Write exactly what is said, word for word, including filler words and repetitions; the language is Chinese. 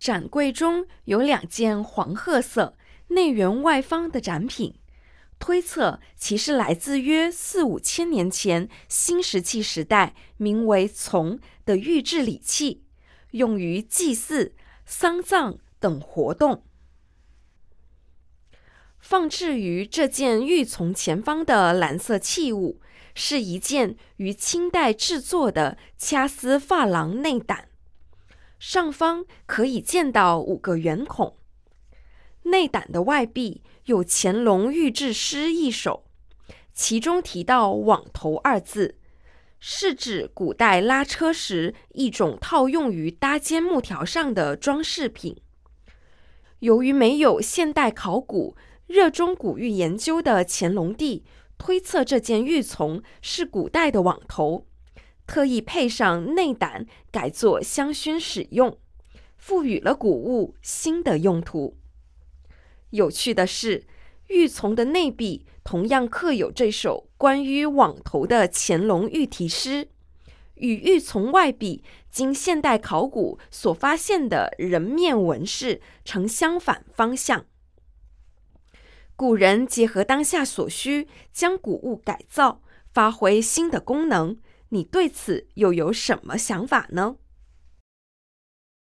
展柜中有两件黄褐色、内圆外方的展品，推测其是来自约四五千年前新石器时代名为琮的玉制礼器，用于祭祀、丧葬等活动。放置于这件玉琮前方的蓝色器物，是一件于清代制作的掐丝珐琅内胆，上方可以见到五个圆孔。内胆的外壁有乾隆御制诗一首，其中提到网头二字，是指古代拉车时一种套用于搭肩木条上的装饰品。由于没有现代考古热衷古玉研究的乾隆帝推测这件玉琮是古代的网头，特意配上内胆改作香薰使用，赋予了古物新的用途。有趣的是，玉琮的内壁同样刻有这首关于网头的乾隆御题诗，与玉琮外壁经现代考古所发现的人面纹饰呈相反方向。古人结合当下所需，将古物改造，发挥新的功能，你对此又有什么想法呢？